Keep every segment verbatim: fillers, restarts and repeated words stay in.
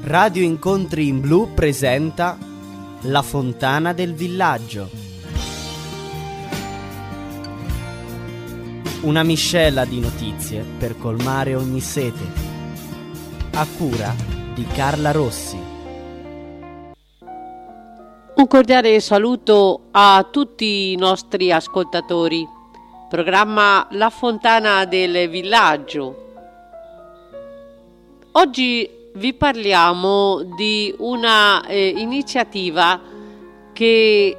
Radio Incontri in Blu presenta La Fontana del Villaggio. Una miscela di notizie per colmare ogni sete. A cura di Carla Rossi. Un cordiale saluto a tutti i nostri ascoltatori. Programma La Fontana del Villaggio. Oggi vi parliamo di una eh, iniziativa che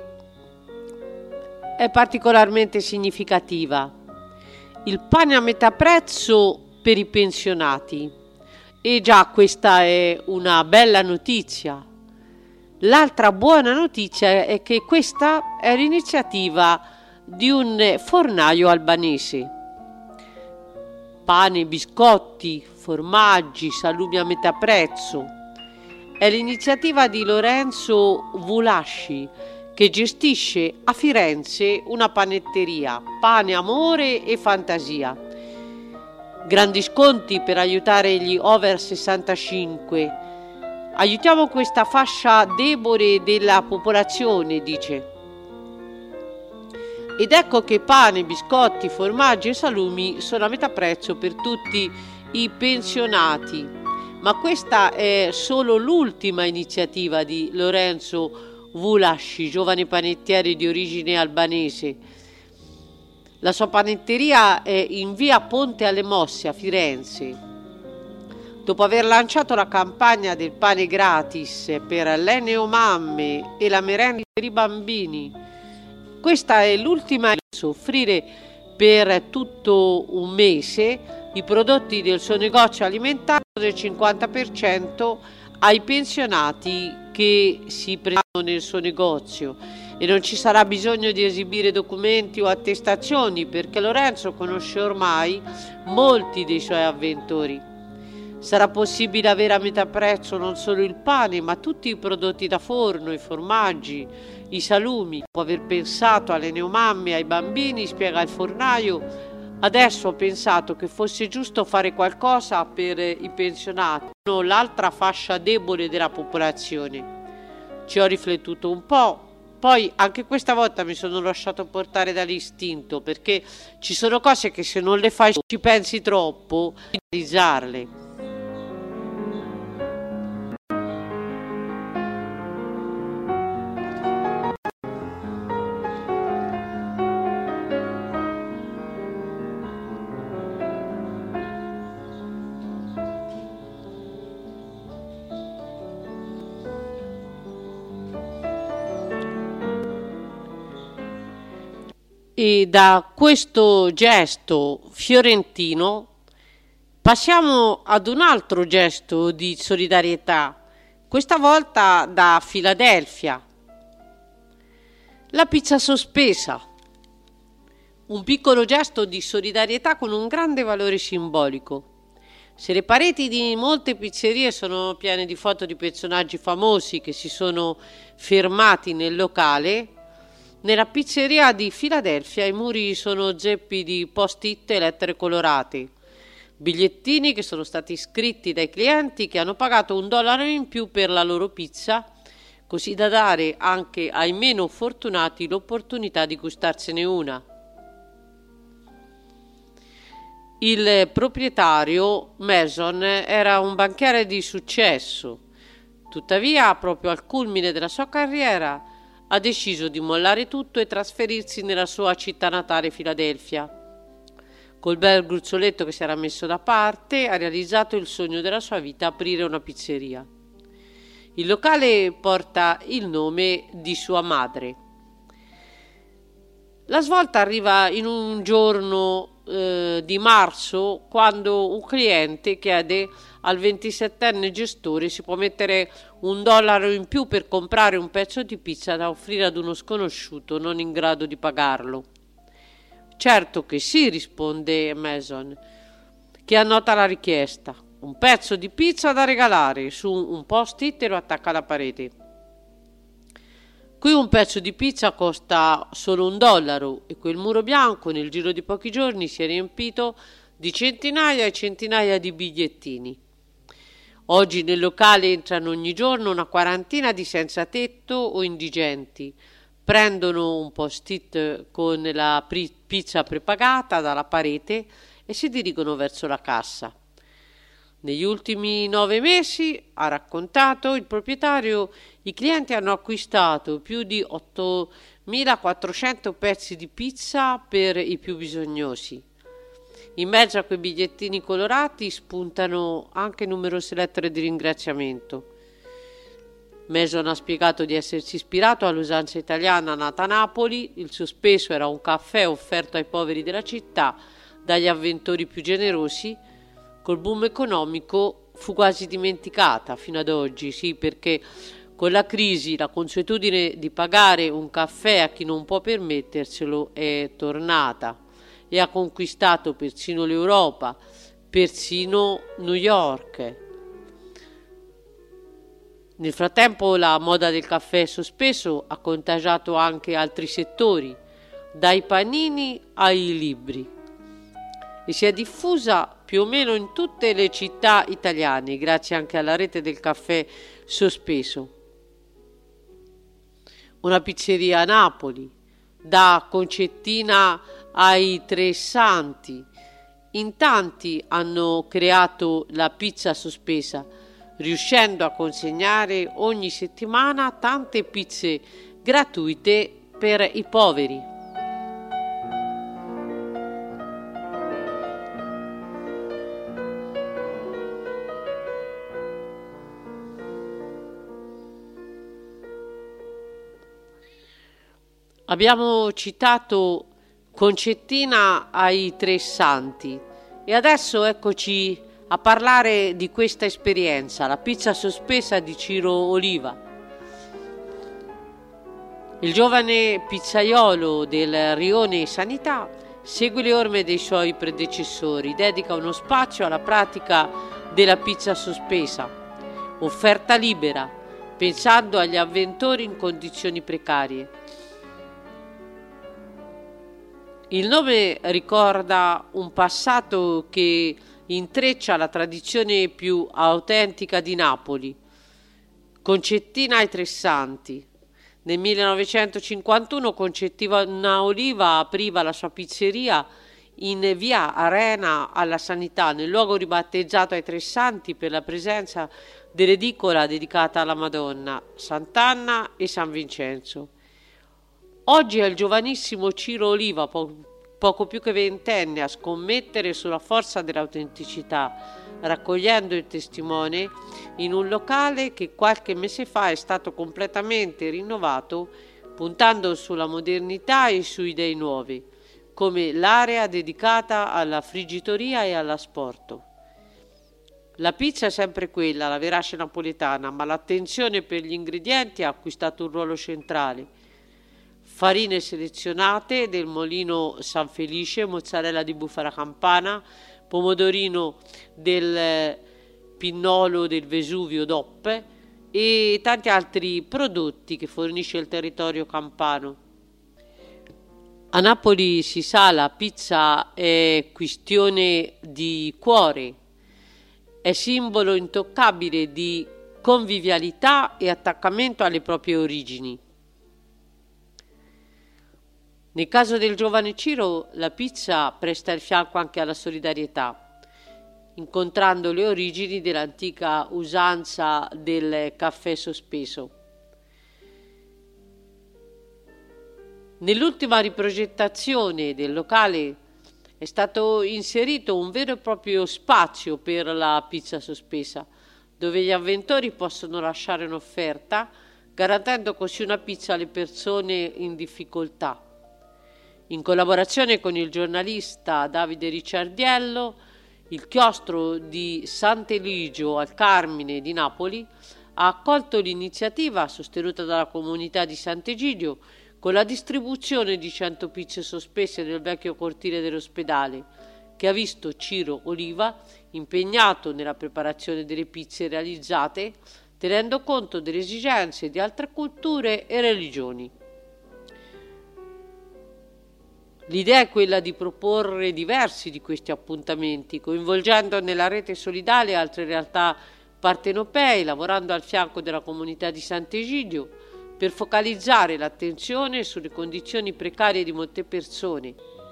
è particolarmente significativa. Il pane a metà prezzo per i pensionati. E già questa è una bella notizia. L'altra buona notizia è che questa è l'iniziativa di un fornaio albanese. Pane, biscotti, formaggi, salumi a metà prezzo. È l'iniziativa di Lorenzo Vulasci, che gestisce a Firenze una panetteria, Pane, Amore e Fantasia. Grandi sconti per aiutare gli over sessantacinque. Aiutiamo questa fascia debole della popolazione, dice. Ed ecco che pane, biscotti, formaggi e salumi sono a metà prezzo per tutti i pensionati. Ma questa è solo l'ultima iniziativa di Lorenzo Vulasci, giovane panettiere di origine albanese. La sua panetteria è in via Ponte alle Mosse a Firenze. Dopo aver lanciato la campagna del pane gratis per le neomamme e la merenda per i bambini, questa è l'ultima offrire per tutto un mese i prodotti del suo negozio alimentare del cinquanta per cento ai pensionati che si presentano nel suo negozio, e non ci sarà bisogno di esibire documenti o attestazioni perché Lorenzo conosce ormai molti dei suoi avventori. Sarà possibile avere a metà prezzo non solo il pane, ma tutti i prodotti da forno, i formaggi, i salumi. Dopo aver pensato alle neomamme e ai bambini, spiega il fornaio, adesso ho pensato che fosse giusto fare qualcosa per i pensionati, l'altra fascia debole della popolazione. Ci ho riflettuto un po', poi anche questa volta mi sono lasciato portare dall'istinto, perché ci sono cose che se non le fai ci pensi troppo, di realizzarle. E da questo gesto fiorentino passiamo ad un altro gesto di solidarietà, questa volta da Filadelfia. La pizza sospesa, un piccolo gesto di solidarietà con un grande valore simbolico. Se le pareti di molte pizzerie sono piene di foto di personaggi famosi che si sono fermati nel locale, nella pizzeria di Filadelfia i muri sono zeppi di post-it e lettere colorate, bigliettini che sono stati scritti dai clienti che hanno pagato un dollaro in più per la loro pizza, così da dare anche ai meno fortunati l'opportunità di gustarsene una. Il proprietario, Mason, era un banchiere di successo, tuttavia proprio al culmine della sua carriera ha deciso di mollare tutto e trasferirsi nella sua città natale, Filadelfia. Col bel gruzzoletto che si era messo da parte, ha realizzato il sogno della sua vita: aprire una pizzeria. Il locale porta il nome di sua madre. La svolta arriva in un giorno eh, di marzo, quando un cliente chiede al ventisettenne gestore se può mettere un dollaro in più per comprare un pezzo di pizza da offrire ad uno sconosciuto non in grado di pagarlo. Certo che sì, risponde Mason, che annota la richiesta. Un pezzo di pizza da regalare su un post-it e lo attacca alla parete. Qui un pezzo di pizza costa solo un dollaro e quel muro bianco nel giro di pochi giorni si è riempito di centinaia e centinaia di bigliettini. Oggi nel locale entrano ogni giorno una quarantina di senza tetto o indigenti. Prendono un post-it con la pri- pizza prepagata dalla parete e si dirigono verso la cassa. Negli ultimi nove mesi, ha raccontato il proprietario, i clienti hanno acquistato più di ottomilaquattrocento pezzi di pizza per i più bisognosi. In mezzo a quei bigliettini colorati spuntano anche numerose lettere di ringraziamento. Mason ha spiegato di essersi ispirato all'usanza italiana nata a Napoli. Il sospeso era un caffè offerto ai poveri della città dagli avventori più generosi. Col boom economico fu quasi dimenticata fino ad oggi, sì, perché con la crisi la consuetudine di pagare un caffè a chi non può permetterselo è tornata e ha conquistato persino l'Europa, persino New York. Nel frattempo la moda del caffè sospeso ha contagiato anche altri settori, dai panini ai libri, e si è diffusa più o meno in tutte le città italiane, grazie anche alla rete del caffè sospeso. Una pizzeria a Napoli, da Concettina ai Tre Santi, in tanti hanno creato la pizza sospesa, riuscendo a consegnare ogni settimana tante pizze gratuite per i poveri. Abbiamo citato Concettina ai Tre Santi e adesso eccoci a parlare di questa esperienza, la pizza sospesa di Ciro Oliva. Il giovane pizzaiolo del Rione Sanità segue le orme dei suoi predecessori, dedica uno spazio alla pratica della pizza sospesa, offerta libera, pensando agli avventori in condizioni precarie. Il nome ricorda un passato che intreccia la tradizione più autentica di Napoli. Concettina ai Tre Santi. Nel millenovecentocinquantuno Concettina Oliva apriva la sua pizzeria in via Arena alla Sanità, nel luogo ribattezzato ai Tre Santi per la presenza dell'edicola dedicata alla Madonna, Sant'Anna e San Vincenzo. Oggi è il giovanissimo Ciro Oliva, po- poco più che ventenne, a scommettere sulla forza dell'autenticità, raccogliendo il testimone in un locale che qualche mese fa è stato completamente rinnovato, puntando sulla modernità e su idee nuove, come l'area dedicata alla friggitoria e all'asporto. La pizza è sempre quella, la verace napoletana, ma l'attenzione per gli ingredienti ha acquistato un ruolo centrale. Farine selezionate del Molino San Felice, mozzarella di bufala campana, pomodorino del Pinnolo del Vesuvio D O P e tanti altri prodotti che fornisce il territorio campano. A Napoli si sa, la pizza è questione di cuore, è simbolo intoccabile di convivialità e attaccamento alle proprie origini. Nel caso del giovane Ciro, la pizza presta il fianco anche alla solidarietà, incontrando le origini dell'antica usanza del caffè sospeso. Nell'ultima riprogettazione del locale è stato inserito un vero e proprio spazio per la pizza sospesa, dove gli avventori possono lasciare un'offerta, garantendo così una pizza alle persone in difficoltà. In collaborazione con il giornalista Davide Ricciardiello, il chiostro di Sant'Eligio al Carmine di Napoli ha accolto l'iniziativa sostenuta dalla comunità di Sant'Egidio con la distribuzione di cento pizze sospese nel vecchio cortile dell'ospedale, che ha visto Ciro Oliva impegnato nella preparazione delle pizze realizzate, tenendo conto delle esigenze di altre culture e religioni. L'idea è quella di proporre diversi di questi appuntamenti, coinvolgendo nella rete solidale altre realtà partenopei, lavorando al fianco della comunità di Sant'Egidio per focalizzare l'attenzione sulle condizioni precarie di molte persone.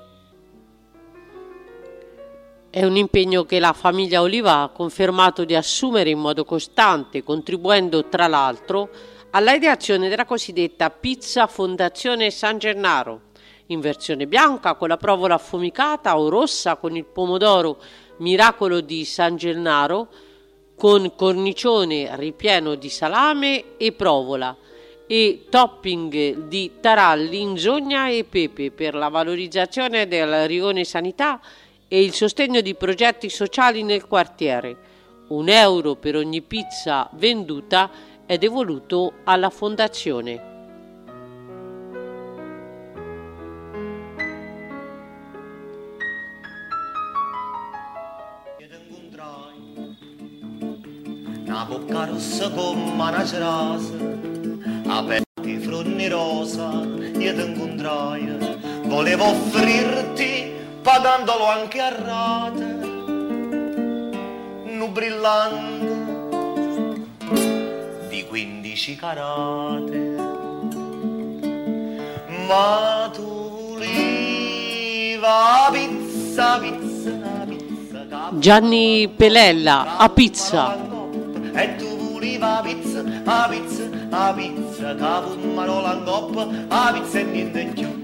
È un impegno che la famiglia Oliva ha confermato di assumere in modo costante, contribuendo tra l'altro alla ideazione della cosiddetta pizza Fondazione San Gennaro, in versione bianca con la provola affumicata o rossa con il pomodoro Miracolo di San Gennaro, con cornicione ripieno di salame e provola e topping di taralli, insogna e pepe per la valorizzazione del rione sanità e il sostegno di progetti sociali nel quartiere. Un euro per ogni pizza venduta è devoluto alla fondazione. Una bocca rossa come una cerasa, aperti fronni rosa, io ti incontrai, volevo offrirti pagandolo anche a rate, un brillante di quindici carate, ma tu voleva pizza, pizza, pizza. Gianni Pelella a pizza. E tu volevi pizza, a pizza, a pizza, capo marola in coppa, a pizza e niente in più.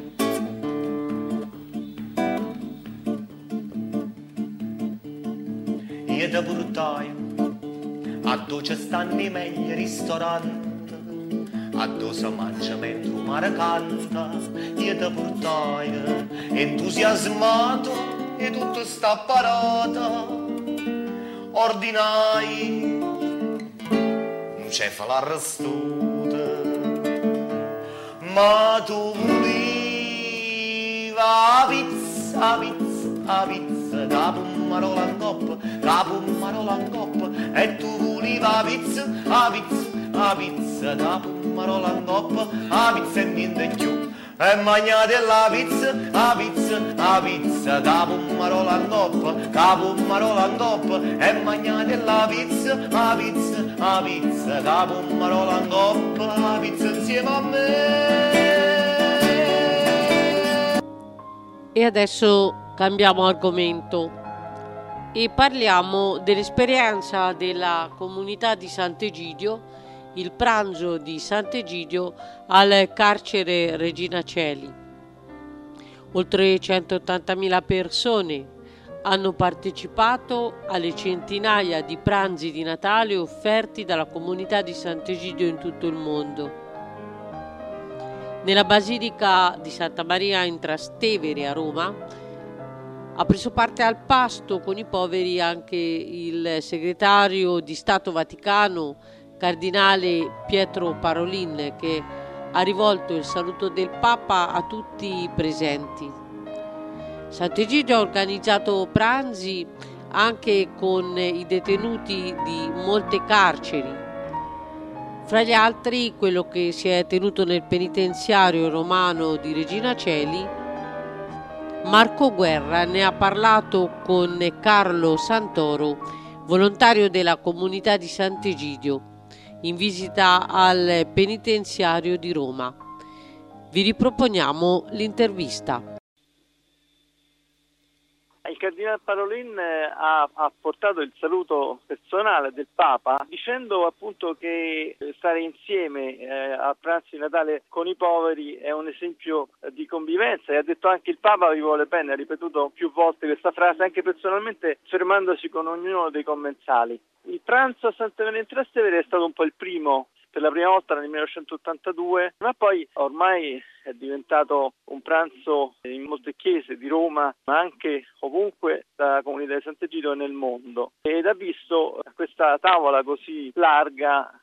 Io ti portai a dove ci stanno i meglio ristoranti, a dove si mangia mentre il mare canta. Io ti portai entusiasmato e tutto sta parata, ordinai cefala arrestuta, ma tu voleva pizza, pizza, pizza, capo marola in coppa, capo marola in coppa, e tu voleva pizza, a pizza, a pizza, capo marola in coppa, a pizza e niente in più. E mangiate la pizza, a pizza, a pizza, capo marola in coppa, capo marola in coppa, e mangiate la pizza, a pizza, a pizza, capo marola in coppa, la pizza insieme a me. E adesso cambiamo argomento e parliamo dell'esperienza della comunità di Sant'Egidio, il pranzo di Sant'Egidio al carcere Regina Coeli. Oltre centottantamila persone hanno partecipato alle centinaia di pranzi di Natale offerti dalla comunità di Sant'Egidio in tutto il mondo. Nella Basilica di Santa Maria in Trastevere a Roma ha preso parte al pasto con i poveri anche il segretario di Stato Vaticano Cardinale Pietro Parolin, che ha rivolto il saluto del Papa a tutti i presenti. Sant'Egidio ha organizzato pranzi anche con i detenuti di molte carceri, fra gli altri quello che si è tenuto nel penitenziario romano di Regina Coeli. Marco Guerra ne ha parlato con Carlo Santoro, volontario della comunità di Sant'Egidio, in visita al penitenziario di Roma. Vi riproponiamo l'intervista. Il Cardinale Parolin ha, ha portato il saluto personale del Papa dicendo appunto che stare insieme eh, a pranzo di Natale con i poveri è un esempio di convivenza, e ha detto anche il Papa vi vuole bene, ha ripetuto più volte questa frase, anche personalmente fermandosi con ognuno dei commensali. Il pranzo a Santa Maria in Trastevere è stato un po' il primo, per la prima volta nel millenovecentottantadue, ma poi ormai è diventato un pranzo in molte chiese di Roma, ma anche ovunque dalla comunità di Sant'Egidio nel mondo. Ed ha visto questa tavola così larga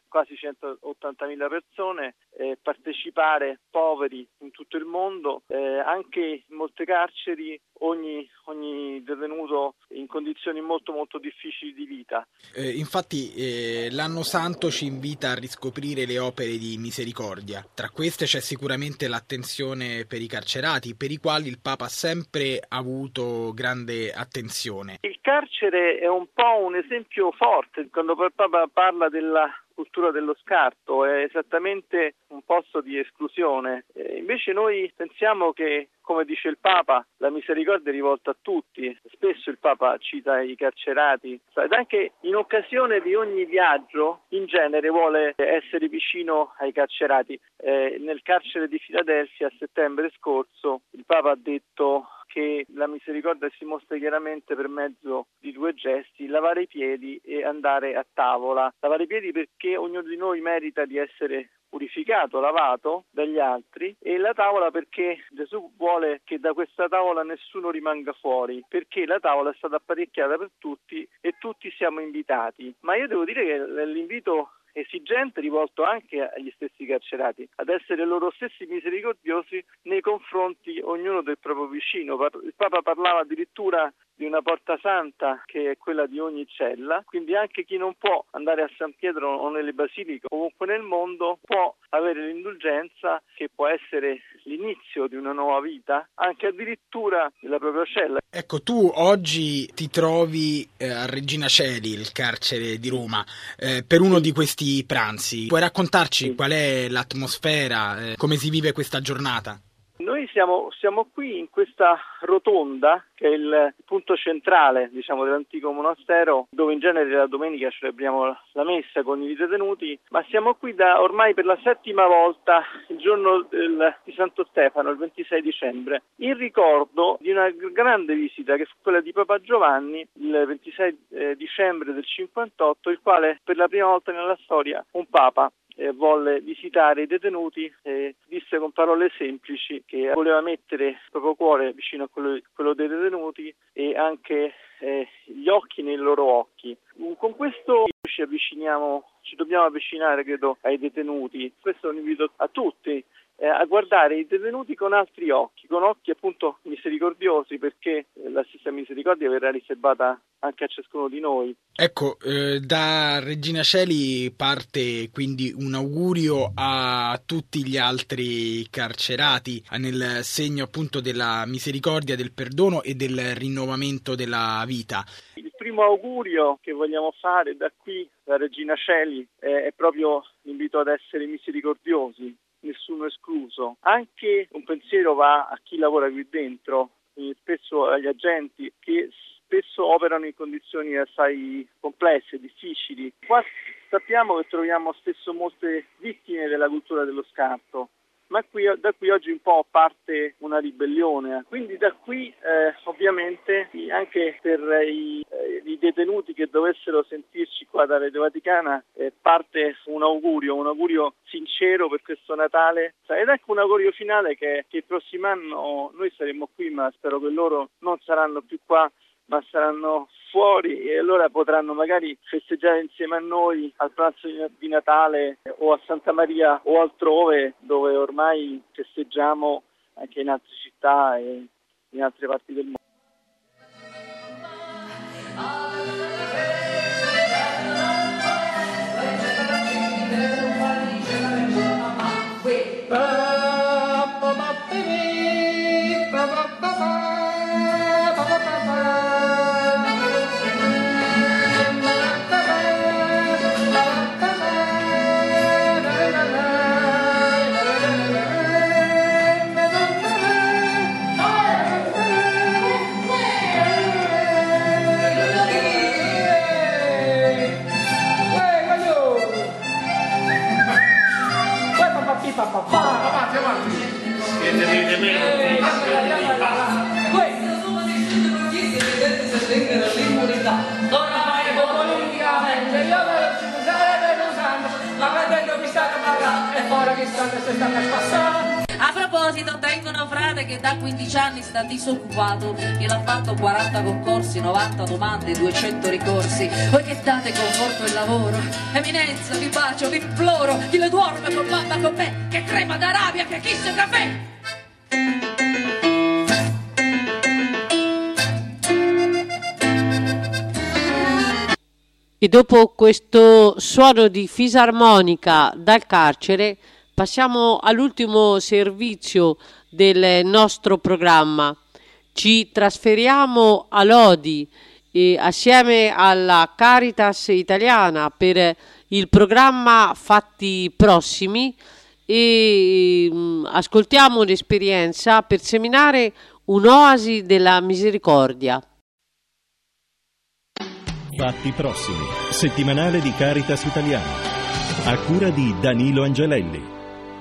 quasi centottantamila persone, eh, partecipare poveri in tutto il mondo, eh, anche in molte carceri ogni, ogni detenuto in condizioni molto molto difficili di vita. Eh, infatti eh, l'anno santo ci invita a riscoprire le opere di misericordia. Tra queste c'è sicuramente l'attenzione per i carcerati, per i quali il Papa ha sempre avuto grande attenzione. Il carcere è un po' un esempio forte quando il Papa parla della cultura dello scarto, è esattamente un posto di esclusione. Eh, invece noi pensiamo che, come dice il Papa, la misericordia è rivolta a tutti. Spesso il Papa cita i carcerati ed anche in occasione di ogni viaggio in genere vuole essere vicino ai carcerati. Eh, nel carcere di Filadelfia a settembre scorso il Papa ha detto che la misericordia si mostra chiaramente per mezzo di due gesti: lavare i piedi e andare a tavola. Lavare i piedi perché ognuno di noi merita di essere purificato, lavato dagli altri, e la tavola perché Gesù vuole che da questa tavola nessuno rimanga fuori, perché la tavola è stata apparecchiata per tutti e tutti siamo invitati. Ma io devo dire che l'invito esigente rivolto anche agli stessi carcerati ad essere loro stessi misericordiosi nei confronti ognuno del proprio vicino. Il Papa parlava addirittura di una porta santa che è quella di ogni cella, quindi anche chi non può andare a San Pietro o nelle basiliche ovunque nel mondo può avere l'indulgenza, che può essere l'inizio di una nuova vita, anche addirittura nella propria cella. Ecco, tu oggi ti trovi eh, a Regina Coeli, il carcere di Roma, eh, per uno di questi pranzi. Puoi raccontarci sì. qual è l'atmosfera, eh, come si vive questa giornata? Noi siamo, siamo qui in questa rotonda che è il punto centrale, diciamo, dell'antico monastero, dove in genere la domenica celebriamo la messa con i detenuti, ma siamo qui da ormai per la settima volta il giorno del, di Santo Stefano, il ventisei dicembre, in ricordo di una grande visita che fu quella di Papa Giovanni il ventisei eh, dicembre del cinquantotto, il quale per la prima volta nella storia un Papa Eh, volle visitare i detenuti e disse con parole semplici che voleva mettere il proprio cuore vicino a quello, quello dei detenuti e anche eh, gli occhi nei loro occhi. Con questo ci avviciniamo, ci dobbiamo avvicinare, credo, ai detenuti. Questo è un invito a tutti eh, a guardare i detenuti con altri occhi, con occhi appunto misericordiosi, perché la stessa misericordia verrà riservata anche a ciascuno di noi. Ecco, eh, da Regina Coeli parte quindi un augurio a tutti gli altri carcerati nel segno appunto della misericordia, del perdono e del rinnovamento della vita. Il primo augurio che vogliamo fare da qui, da Regina Coeli, è, è proprio l'invito ad essere misericordiosi, nessuno escluso. Anche un pensiero va a chi lavora qui dentro, spesso agli agenti che spesso operano in condizioni assai complesse, difficili. Qua sappiamo che troviamo spesso molte vittime della cultura dello scarto, ma qui, da qui oggi un po' parte una ribellione. Quindi da qui eh, ovviamente anche per i, eh, i detenuti che dovessero sentirci qua da Radio Vaticana eh, parte un augurio, un augurio sincero per questo Natale ed ecco un augurio finale che, che il prossimo anno noi saremo qui, ma spero che loro non saranno più qua, ma saranno fuori e allora potranno magari festeggiare insieme a noi al pranzo di Natale o a Santa Maria o altrove, dove ormai festeggiamo anche in altre città e in altre parti del mondo. A proposito proposito tengo una frate che da quindici anni sta disoccupato, glielo ha fatto quaranta concorsi, novanta domande, duecento ricorsi. Voi che date conforto e lavoro, eminenza vi bacio, vi imploro, chi le duerme con mamma con me, che crema d'Arabia, che kiss caffè. E dopo questo suono di fisarmonica dal carcere passiamo all'ultimo servizio del nostro programma. Ci trasferiamo a Lodi e assieme alla Caritas italiana per il programma Fatti Prossimi e mh, ascoltiamo l'esperienza per seminare un'oasi della misericordia. Fatti Prossimi, settimanale di Caritas italiana, a cura di Danilo Angelelli.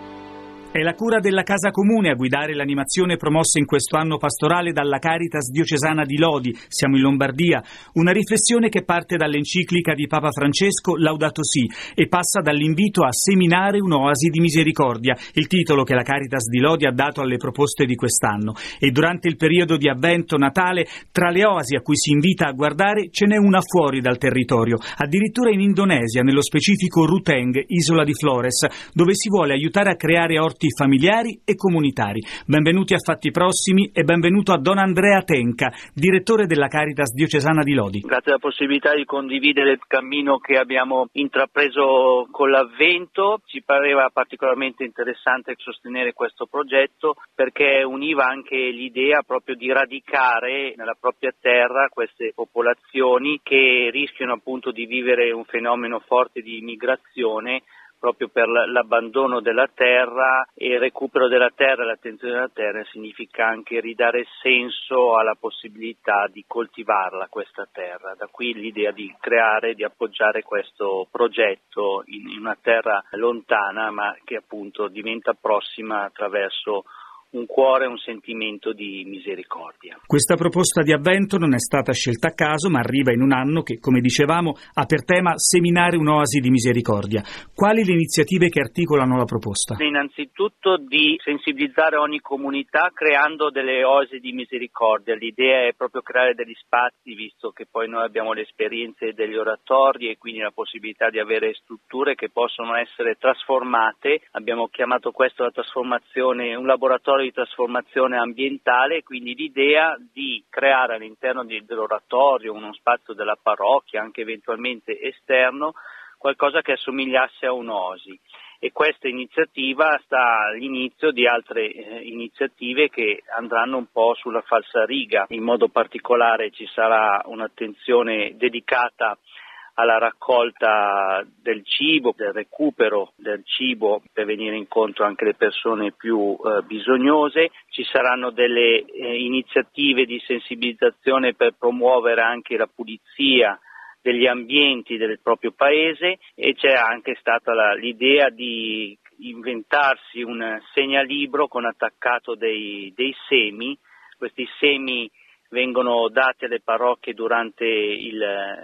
È la cura della Casa Comune a guidare l'animazione promossa in questo anno pastorale dalla Caritas diocesana di Lodi, siamo in Lombardia, una riflessione che parte dall'enciclica di Papa Francesco Laudato Si e passa dall'invito a seminare un'oasi di misericordia, il titolo che la Caritas di Lodi ha dato alle proposte di quest'anno. E durante il periodo di Avvento Natale, tra le oasi a cui si invita a guardare, ce n'è una fuori dal territorio, addirittura in Indonesia, nello specifico Ruteng, isola di Flores, dove si vuole aiutare a creare orti familiari e comunitari. Benvenuti a Fatti Prossimi e benvenuto a Don Andrea Tenca, direttore della Caritas diocesana di Lodi. Grazie alla possibilità di condividere il cammino che abbiamo intrapreso con l'Avvento, ci pareva particolarmente interessante sostenere questo progetto perché univa anche l'idea proprio di radicare nella propria terra queste popolazioni che rischiano appunto di vivere un fenomeno forte di migrazione proprio per l'abbandono della terra, e il recupero della terra e l'attenzione della terra significa anche ridare senso alla possibilità di coltivarla questa terra. Da qui l'idea di creare, di appoggiare questo progetto in una terra lontana ma che appunto diventa prossima attraverso un cuore e un sentimento di misericordia. Questa proposta di Avvento non è stata scelta a caso, ma arriva in un anno che, come dicevamo, ha per tema seminare un'oasi di misericordia. Quali le iniziative che articolano la proposta? Innanzitutto di sensibilizzare ogni comunità creando delle oasi di misericordia. L'idea è proprio creare degli spazi, visto che poi noi abbiamo le esperienze degli oratori e quindi la possibilità di avere strutture che possono essere trasformate. Abbiamo chiamato questo la trasformazione, un laboratorio di trasformazione ambientale, quindi l'idea di creare all'interno di, dell'oratorio, uno spazio della parrocchia, anche eventualmente esterno, qualcosa che assomigliasse a un'oasi. E questa iniziativa sta all'inizio di altre eh, iniziative che andranno un po' sulla falsariga. In modo particolare ci sarà un'attenzione dedicata alla raccolta del cibo, del recupero del cibo per venire incontro anche alle persone più eh, bisognose. Ci saranno delle eh, iniziative di sensibilizzazione per promuovere anche la pulizia degli ambienti del proprio paese, e c'è anche stata la, l'idea di inventarsi un segnalibro con attaccato dei, dei semi. Questi semi vengono date alle parrocchie durante il,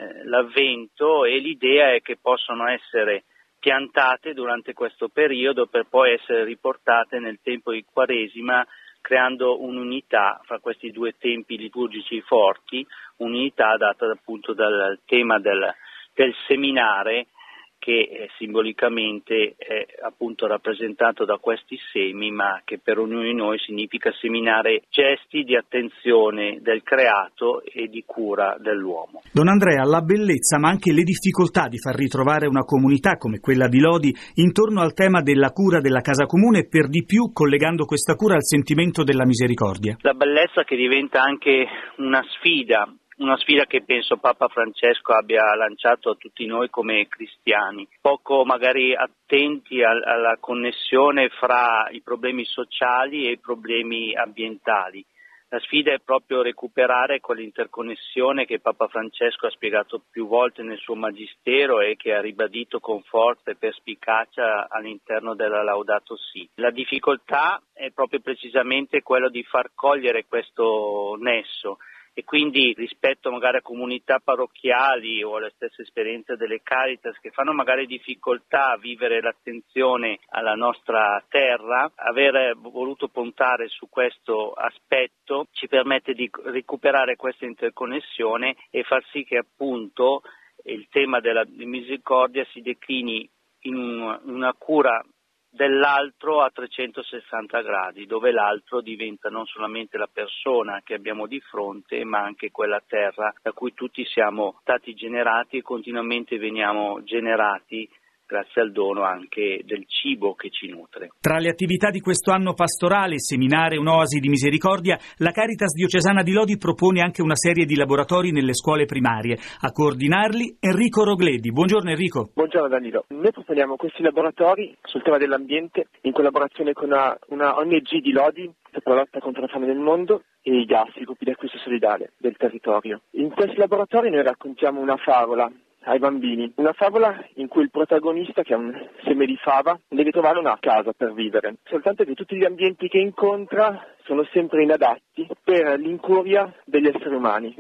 l'Avvento, e l'idea è che possono essere piantate durante questo periodo per poi essere riportate nel tempo di Quaresima, creando un'unità fra questi due tempi liturgici forti, un'unità data appunto dal tema del, del seminare, che eh, simbolicamente è appunto rappresentato da questi semi, ma che per ognuno di noi significa seminare gesti di attenzione del creato e di cura dell'uomo. Don Andrea, la bellezza ma anche le difficoltà di far ritrovare una comunità come quella di Lodi intorno al tema della cura della casa comune, per di più collegando questa cura al sentimento della misericordia. La bellezza che diventa anche una sfida, una sfida che penso Papa Francesco abbia lanciato a tutti noi come cristiani, poco magari attenti al, alla connessione fra i problemi sociali e i problemi ambientali. La sfida è proprio recuperare quell'interconnessione che Papa Francesco ha spiegato più volte nel suo magistero e che ha ribadito con forza e perspicacia all'interno della Laudato Si. La difficoltà è proprio precisamente quello di far cogliere questo nesso e quindi rispetto magari a comunità parrocchiali o alla stessa esperienza delle Caritas che fanno magari difficoltà a vivere l'attenzione alla nostra terra, aver voluto puntare su questo aspetto ci permette di recuperare questa interconnessione e far sì che appunto il tema della misericordia si declini in una cura dell'altro a trecentosessanta gradi, dove l'altro diventa non solamente la persona che abbiamo di fronte, ma anche quella terra da cui tutti siamo stati generati e continuamente veniamo generati grazie al dono anche del cibo che ci nutre. Tra le attività di questo anno pastorale, seminare un'oasi di misericordia, la Caritas diocesana di Lodi propone anche una serie di laboratori nelle scuole primarie. A coordinarli Enrico Rogledi. Buongiorno Enrico. Buongiorno Danilo. Noi proponiamo questi laboratori sul tema dell'ambiente in collaborazione con una, una O N G di Lodi per la lotta contro la fame nel mondo e i GAS, i gruppi di acquisto solidale del territorio. In questi laboratori noi raccontiamo una favola ai bambini, una favola in cui il protagonista, che è un seme di fava, deve trovare una casa per vivere, soltanto che tutti gli ambienti che incontra sono sempre inadatti per l'incuria degli esseri umani.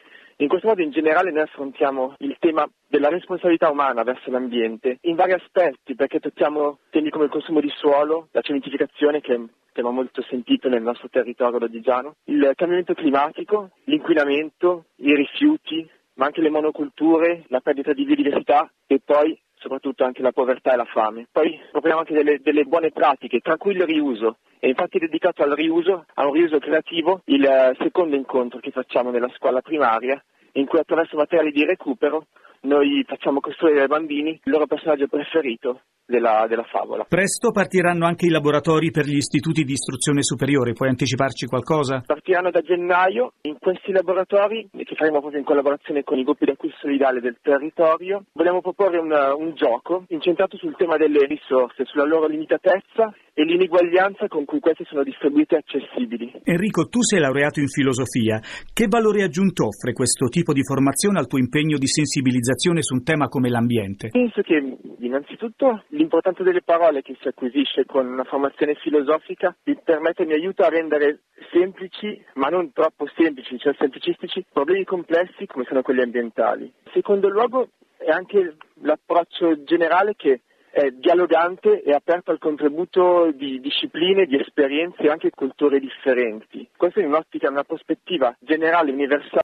In questo modo in generale noi affrontiamo il tema della responsabilità umana verso l'ambiente in vari aspetti, perché tocchiamo temi come il consumo di suolo, la cementificazione, che è un tema molto sentito nel nostro territorio lodigiano, il cambiamento climatico, l'inquinamento, i rifiuti, ma anche le monoculture, la perdita di biodiversità e poi soprattutto anche la povertà e la fame. Poi proponiamo anche delle, delle buone pratiche, tra cui il riuso. E infatti dedicato al riuso, a un riuso creativo, il secondo incontro che facciamo nella scuola primaria, in cui attraverso materiali di recupero noi facciamo costruire ai bambini il loro personaggio preferito della, della favola. Presto partiranno anche i laboratori per gli istituti di istruzione superiore, puoi anticiparci qualcosa? Partiranno da gennaio. In questi laboratori, che faremo proprio in collaborazione con i gruppi di acquisto solidale del territorio, vogliamo proporre un, un gioco incentrato sul tema delle risorse, sulla loro limitatezza e l'ineguaglianza con cui queste sono distribuite e accessibili. Enrico, tu sei laureato in filosofia. Che valore aggiunto offre questo tipo di formazione al tuo impegno di sensibilizzazione su un tema come l'ambiente? Penso che innanzitutto l'importanza delle parole che si acquisisce con una formazione filosofica mi permette e mi aiuta a rendere semplici, ma non troppo semplici, cioè semplicistici, problemi complessi come sono quelli ambientali. In secondo luogo è anche l'approccio generale che è dialogante e aperto al contributo di discipline, di esperienze e anche culture differenti. Questo in un'ottica, una prospettiva generale, universale.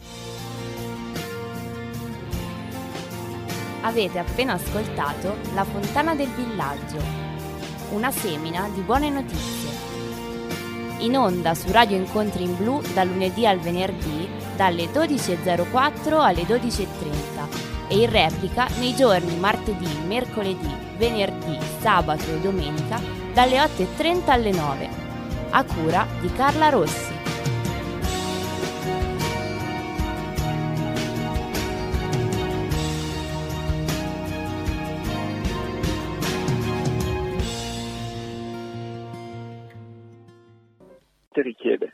Avete appena ascoltato La Fontana del Villaggio, una semina di buone notizie. In onda su Radio Incontri in Blu dal lunedì al venerdì dalle dodici e zero quattro alle dodici e trenta e in replica nei giorni martedì, mercoledì, venerdì, sabato e domenica dalle otto e trenta alle nove, a cura di Carla Rossi. Richiede.